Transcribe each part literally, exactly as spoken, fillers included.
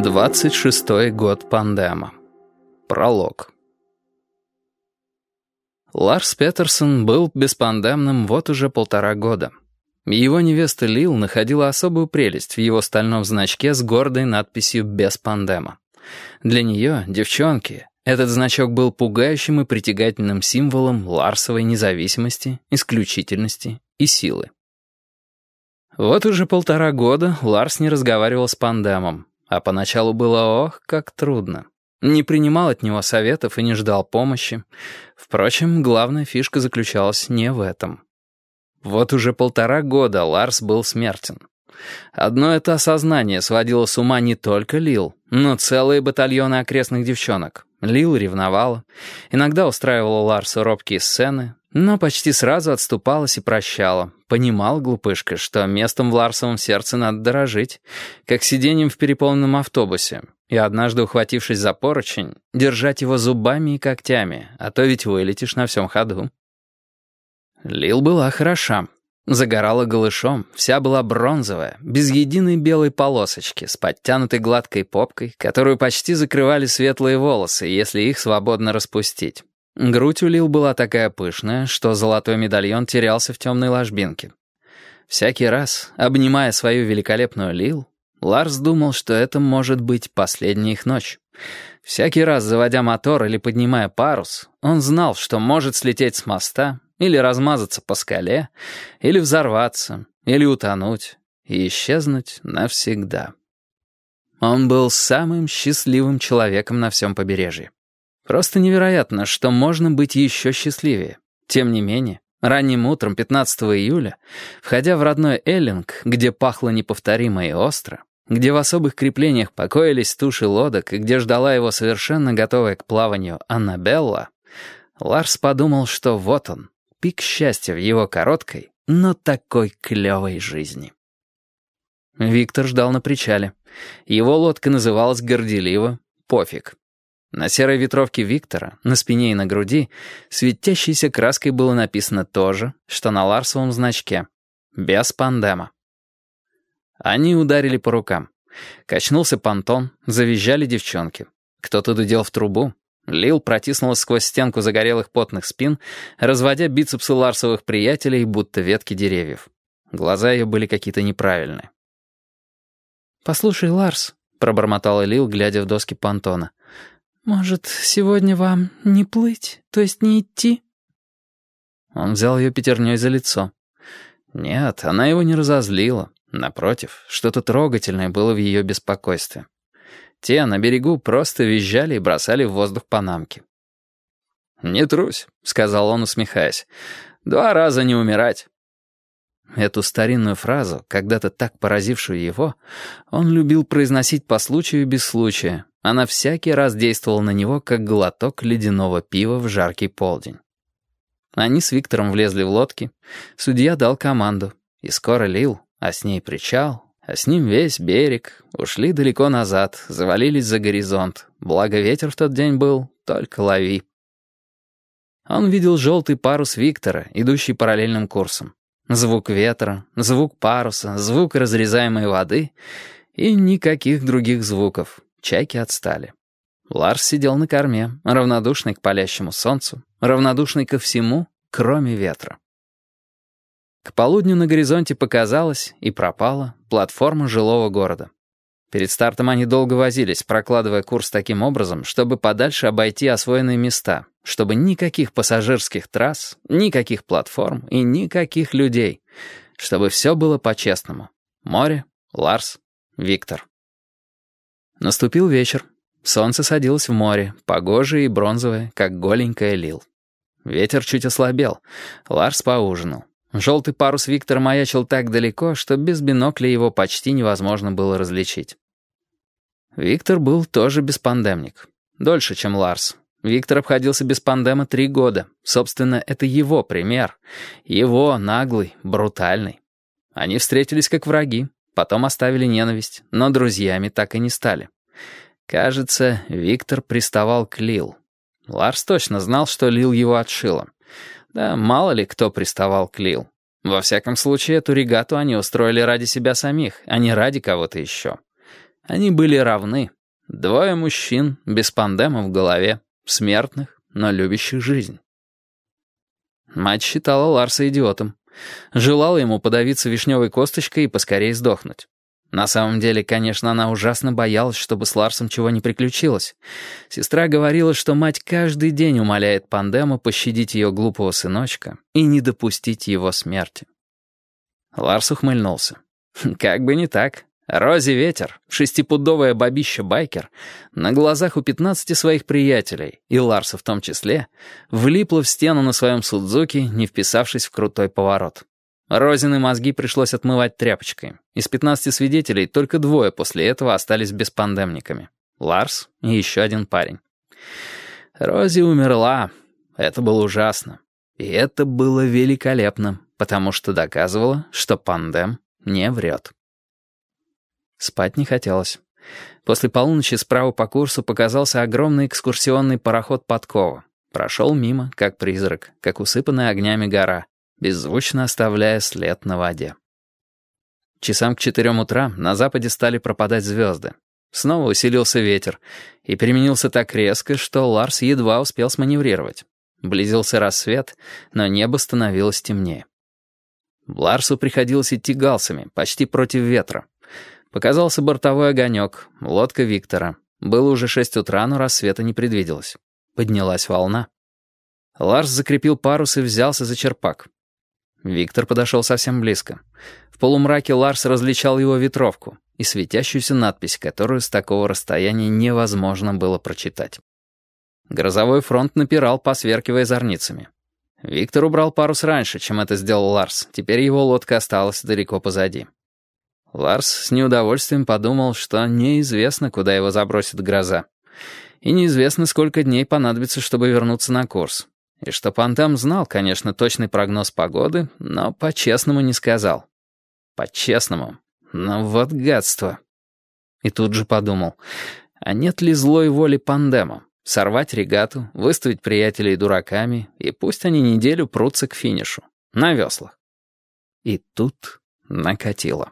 Двадцать шестой год Пандема. Пролог. Ларс Петерсон был беспандемным вот уже полтора года. Его невеста Лил находила особую прелесть в его стальном значке с гордой надписью «Без пандема». Для нее, девчонки, этот значок был пугающим и притягательным символом ларсовой независимости, исключительности и силы. Вот уже полтора года Ларс не разговаривал с Пандемом, а поначалу было ох, как трудно. Не принимал от него советов и не ждал помощи. Впрочем, главная фишка заключалась не в этом. Вот уже полтора года Ларс был смертен. Одно это осознание сводило с ума не только Лил, но целые батальоны окрестных девчонок. Лил ревновала, иногда устраивала Ларсу робкие сцены, но почти сразу отступалась и прощала. Понимал, глупышка, что местом в Ларсовом сердце надо дорожить, как сиденьем в переполненном автобусе, и однажды, ухватившись за поручень, держать его зубами и когтями, а то ведь вылетишь на всем ходу. Лил была хороша. Загорала голышом, вся была бронзовая, без единой белой полосочки, с подтянутой гладкой попкой, которую почти закрывали светлые волосы, если их свободно распустить. Грудь у Лил была такая пышная, что золотой медальон терялся в темной ложбинке. Всякий раз, обнимая свою великолепную Лил, Ларс думал, что это может быть последняя их ночь. Всякий раз, заводя мотор или поднимая парус, он знал, что может слететь с моста, или размазаться по скале, или взорваться, или утонуть, и исчезнуть навсегда. Он был самым счастливым человеком на всем побережье. Просто невероятно, что можно быть еще счастливее. Тем не менее, ранним утром пятнадцатого июля, входя в родной Эллинг, где пахло неповторимо и остро, где в особых креплениях покоились туши лодок и где ждала его совершенно готовая к плаванию Аннабелла, Ларс подумал, что вот он, пик счастья в его короткой, но такой клевой жизни. Виктор ждал на причале. Его лодка называлась горделиво «Пофиг». На серой ветровке Виктора, на спине и на груди, светящейся краской было написано то же, что на Ларсовом значке «Без пандема». Они ударили по рукам. Качнулся понтон, завизжали девчонки. Кто-то дудел в трубу. Лил протиснулась сквозь стенку загорелых потных спин, разводя бицепсы ларсовых приятелей, будто ветки деревьев. Глаза ее были какие-то неправильные. «Послушай, Ларс», — пробормотала Лил, глядя в доски понтона, «может, сегодня вам не плыть, то есть не идти?» Он взял ее пятерней за лицо. Нет, она его не разозлила. Напротив, что-то трогательное было в ее беспокойстве. Те на берегу просто визжали и бросали в воздух панамки. «Не трусь», — сказал он, усмехаясь. «Два раза не умирать». Эту старинную фразу, когда-то так поразившую его, он любил произносить по случаю и без случая. Она всякий раз действовала на него, как глоток ледяного пива в жаркий полдень. Они с Виктором влезли в лодки, судья дал команду, и скоро Лил, а с ней причал, а с ним весь берег, ушли далеко назад, завалились за горизонт. Благо ветер в тот день был, только лови. Он видел желтый парус Виктора, идущий параллельным курсом. Звук ветра, звук паруса, звук разрезаемой воды и никаких других звуков. Чайки отстали. Ларс сидел на корме, равнодушный к палящему солнцу, равнодушный ко всему, кроме ветра. К полудню на горизонте показалась и пропала платформа жилого города. Перед стартом они долго возились, прокладывая курс таким образом, чтобы подальше обойти освоенные места, чтобы никаких пассажирских трасс, никаких платформ и никаких людей, чтобы все было по-честному. Море, Ларс, Виктор. Наступил вечер. Солнце садилось в море, погожее и бронзовое, как голенькая Лил. Ветер чуть ослабел. Ларс поужинал. Желтый парус Виктора маячил так далеко, что без бинокля его почти невозможно было различить. Виктор был тоже беспандемник. Дольше, чем Ларс. Виктор обходился без пандема три года. Собственно, это его пример. Его, наглый, брутальный. Они встретились как враги, потом оставили ненависть, но друзьями так и не стали. Кажется, Виктор приставал к Лил. Ларс точно знал, что Лил его отшила. Да мало ли кто приставал к Лил. Во всяком случае, эту регату они устроили ради себя самих, а не ради кого-то еще. Они были равны, Двое мужчин, без пандема в голове, смертных, но любящих жизнь. Мать считала Ларса идиотом. Желала ему подавиться вишневой косточкой и поскорее сдохнуть. На самом деле, конечно, она ужасно боялась, чтобы с Ларсом чего не приключилось. Сестра говорила, что мать каждый день умоляет Пандема пощадить ее глупого сыночка и не допустить его смерти. Ларс ухмыльнулся. Как бы не так. Рози Ветер, шестипудовая бабища-байкер, на глазах у пятнадцати своих приятелей, и Ларса в том числе, влипла в стену на своем Судзуки, не вписавшись в крутой поворот. Розины мозги пришлось отмывать тряпочкой. Из пятнадцати свидетелей только двое после этого остались беспандемниками. Ларс и еще один парень. Рози умерла. Это было ужасно. И это было великолепно, потому что доказывало, что пандем не врет. Спать не хотелось. После полуночи справа по курсу показался огромный экскурсионный пароход «Подкова». Прошел мимо, как призрак, как усыпанная огнями гора, беззвучно оставляя след на воде. Часам к четырем утра на западе стали пропадать звезды. Снова усилился ветер и переменился так резко, что Ларс едва успел сманеврировать. Близился рассвет, но небо становилось темнее. Ларсу приходилось идти галсами, почти против ветра. Показался бортовой огонек, лодка Виктора. Было уже шесть утра, но рассвета не предвиделось. Поднялась волна. Ларс закрепил парус и взялся за черпак. Виктор подошел совсем близко. В полумраке Ларс различал его ветровку и светящуюся надпись, которую с такого расстояния невозможно было прочитать. Грозовой фронт напирал, посверкивая зорницами. Виктор убрал парус раньше, чем это сделал Ларс. Теперь его лодка осталась далеко позади. Ларс с неудовольствием подумал, что неизвестно, куда его забросит гроза. И неизвестно, сколько дней понадобится, чтобы вернуться на курс. И что Пандем знал, конечно, точный прогноз погоды, но по-честному не сказал. По-честному. Но вот гадство. И тут же подумал, а нет ли злой воли Пандема? Сорвать регату, выставить приятелей дураками, и пусть они неделю прутся к финишу. На веслах. И тут накатило.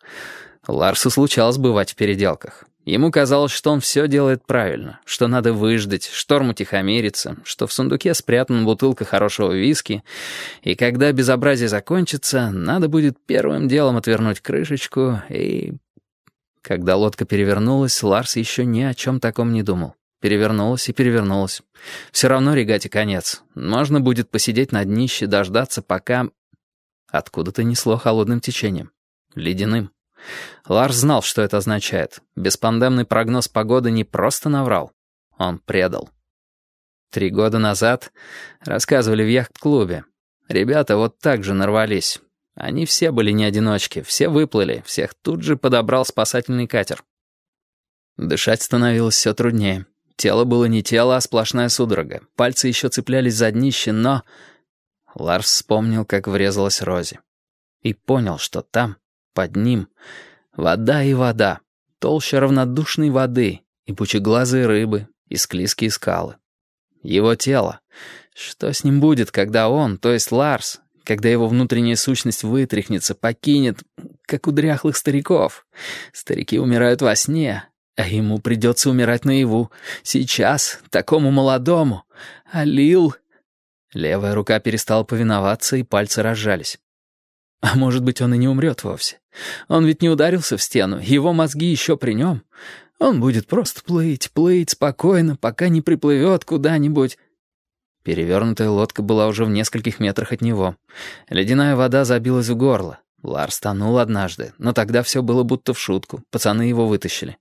Ларсу случалось бывать в переделках. Ему казалось, что он все делает правильно, что надо выждать, шторм утихомирится, что в сундуке спрятана бутылка хорошего виски, и когда безобразие закончится, надо будет первым делом отвернуть крышечку и... Когда лодка перевернулась, Ларс еще ни о чем таком не думал. Перевернулась и перевернулась. Все равно регате конец. Можно будет посидеть на днище, дождаться, пока... Откуда-то несло холодным течением. Ледяным. Ларс знал, что это означает. Беспандемный прогноз погоды не просто наврал. Он предал. Три года назад рассказывали в яхт-клубе. Ребята вот так же нарвались. Они все были не одиночки, все выплыли, всех тут же подобрал спасательный катер. Дышать становилось все труднее. Тело было не тело, а сплошная судорога. Пальцы еще цеплялись за днище, но... Ларс вспомнил, как врезалась Рози. И понял, что там... Под ним вода и вода, толща равнодушной воды, и пучеглазые рыбы, и склизкие скалы. Его тело. Что с ним будет, когда он, то есть Ларс, когда его внутренняя сущность вытряхнется, покинет, как у дряхлых стариков? Старики умирают во сне, а ему придется умирать наяву. Сейчас, такому молодому. А Лил... Левая рука перестала повиноваться, и пальцы разжались. А может быть, он и не умрет вовсе. Он ведь не ударился в стену, его мозги еще при нем. Он будет просто плыть, плыть спокойно, пока не приплывет куда-нибудь. Перевернутая лодка была уже в нескольких метрах от него. Ледяная вода забилась в горло. Ларс тонул однажды, но тогда все было будто в шутку. Пацаны его вытащили.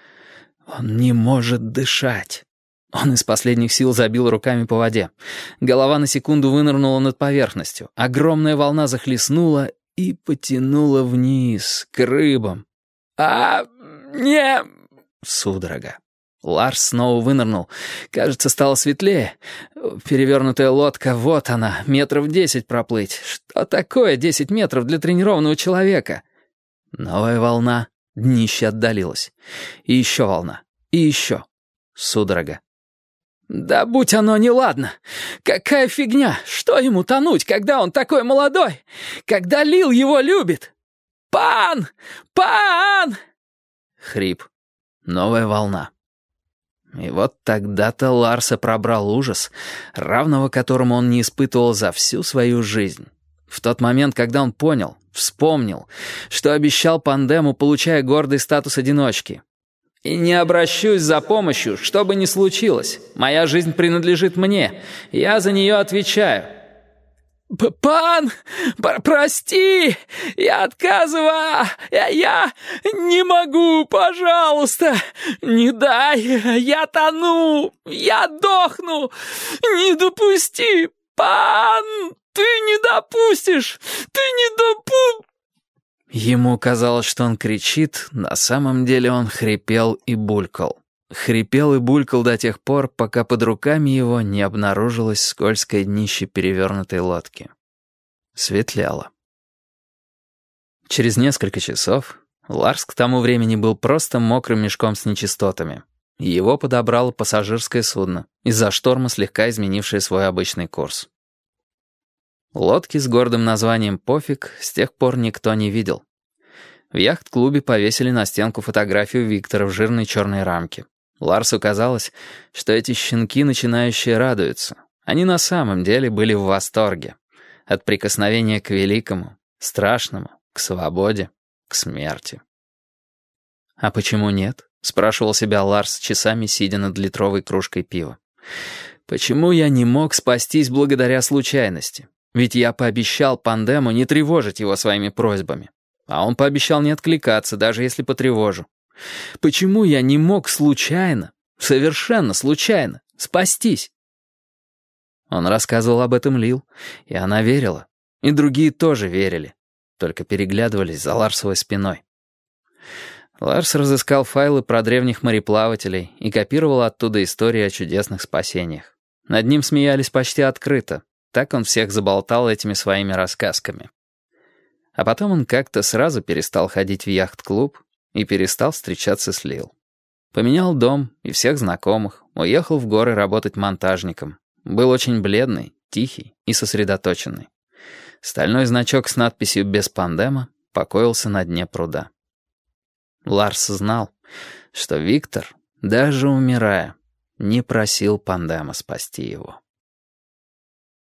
Он не может дышать. Он из последних сил забил руками по воде. Голова на секунду вынырнула над поверхностью. Огромная волна захлестнула и потянула вниз, к рыбам. «А, не...» Судорога. Ларс снова вынырнул. Кажется, стало светлее. Перевернутая лодка, вот она, метров десять проплыть. Что такое десять метров для тренированного человека? Новая волна, днище отдалилось. И еще волна, и еще. Судорога. «Да будь оно неладно! Какая фигня! Что ему тонуть, когда он такой молодой? Когда Лил его любит? Пан! Пан!» Хрип. Новая волна. И вот тогда-то Ларса пробрал ужас, равного которому он не испытывал за всю свою жизнь. В тот момент, когда он понял, вспомнил, что обещал Пандему, получая гордый статус одиночки. «И не обращусь за помощью, что бы ни случилось. Моя жизнь принадлежит мне. Я за нее отвечаю». «Пан, пр прости, я отказываю, я, я не могу, пожалуйста, не дай, я тону, я дохну, не допусти, пан, ты не допустишь, ты не допу...» Ему казалось, что он кричит, на самом деле он хрипел и булькал. Хрипел и булькал до тех пор, пока под руками его не обнаружилось скользкое днище перевернутой лодки. Светлело. Через несколько часов Ларс к тому времени был просто мокрым мешком с нечистотами. Его подобрало пассажирское судно, из-за шторма слегка изменившее свой обычный курс. Лодки с гордым названием «Пофиг» с тех пор никто не видел. В яхт-клубе повесили на стенку фотографию Виктора в жирной черной рамке. Ларсу казалось, что эти щенки, начинающие, радуются. Они на самом деле были в восторге. От прикосновения к великому, страшному, к свободе, к смерти. «А почему нет?» — спрашивал себя Ларс, часами сидя над литровой кружкой пива. «Почему я не мог спастись благодаря случайности? Ведь я пообещал Пандему не тревожить его своими просьбами. А он пообещал не откликаться, даже если потревожу. Почему я не мог случайно, совершенно случайно, спастись?» Он рассказывал об этом Лил, и она верила. И другие тоже верили, только переглядывались за Ларсовой спиной. Ларс разыскал файлы про древних мореплавателей и копировал оттуда истории о чудесных спасениях. Над ним смеялись почти открыто, так он всех заболтал этими своими рассказками. А потом он как-то сразу перестал ходить в яхт-клуб и перестал встречаться с Лил. Поменял дом и всех знакомых, уехал в горы работать монтажником. Был очень бледный, тихий и сосредоточенный. Стальной значок с надписью «Без Пандема» покоился на дне пруда. Ларс знал, что Виктор, даже умирая, не просил Пандема спасти его.